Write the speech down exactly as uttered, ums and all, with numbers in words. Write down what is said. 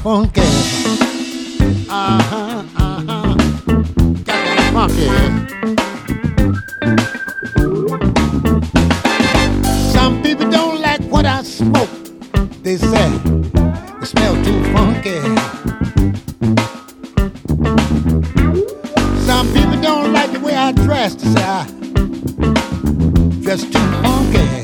funky. Uh-huh, uh-huh. Got that funky. Some people don't like what I smoke. They say it smell too funky. Some people don't like the way I dress. They say I dress too funky.